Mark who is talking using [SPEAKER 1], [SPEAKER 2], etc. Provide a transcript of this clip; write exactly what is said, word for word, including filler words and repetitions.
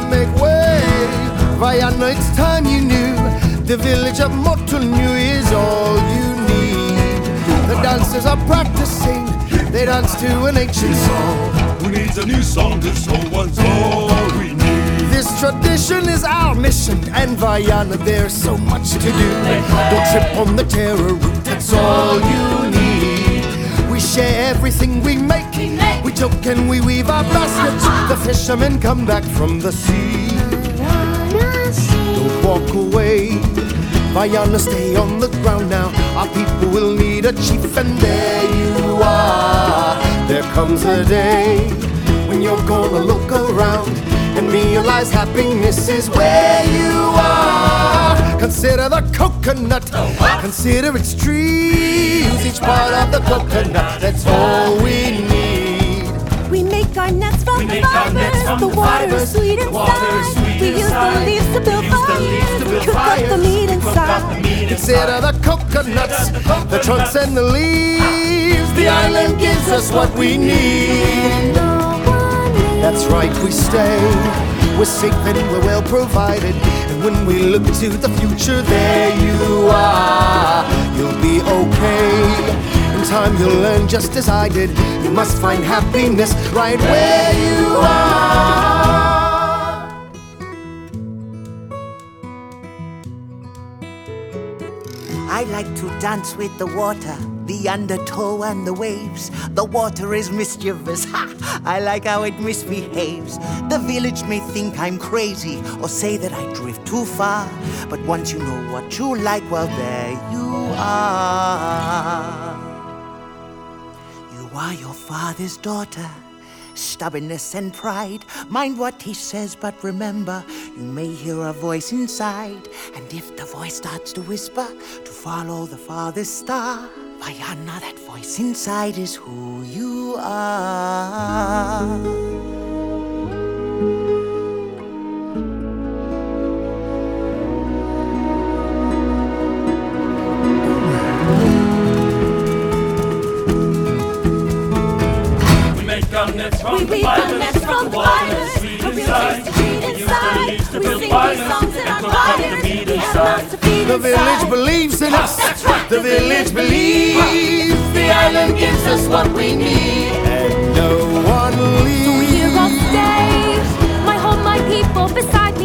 [SPEAKER 1] make way. Vaiana, it's time you knew. The village of Motunui is all you need. The dancers are practicing. They dance to an ancient song.
[SPEAKER 2] Who needs a new song? This old one's all we need.
[SPEAKER 1] This tradition is our mission, and Vaiana, there's so much to do. Don't trip on the terror route, that's all you need. We share everything we make. We joke and we weave our baskets. The fishermen come back from the sea. Don't walk away, Vaiana, stay on the ground now. Our people will need a chief, and there you are. There comes a day when you're gonna look around and realize happiness is where you are. Consider the coconut, consider its trees. Each part of the coconut, that's all we need.
[SPEAKER 3] We make our nets from the fibers. The water is sweet inside. We use the leaves to build fires. Cook up the meat inside.
[SPEAKER 1] Consider the coconuts, the trunks and the leaves. The island gives us what we need. That's right, we stay. We're safe and we're well provided. And when we look to the future, there you are. You'll be okay. In time you'll learn just as I did. You must find happiness right where you are.
[SPEAKER 4] I like to dance with the water, the undertow and the waves. The water is mischievous, ha! I like how it misbehaves. The village may think I'm crazy or say that I drift too far, but once you know what you like, well, there you are. You are your father's daughter. Stubbornness and pride, mind what he says, but remember, you may hear a voice inside. And if the voice starts to whisper to follow the farthest star, Vaiana, that voice inside is who you are.
[SPEAKER 3] We weave our nets from the fibers. A real taste of meat inside. We sing these songs in our choirs. We have lots of feet
[SPEAKER 1] The village believes in us. The village believes. The island gives us what we need, and no one leaves.
[SPEAKER 3] So here I'll stay. My home, my people beside me.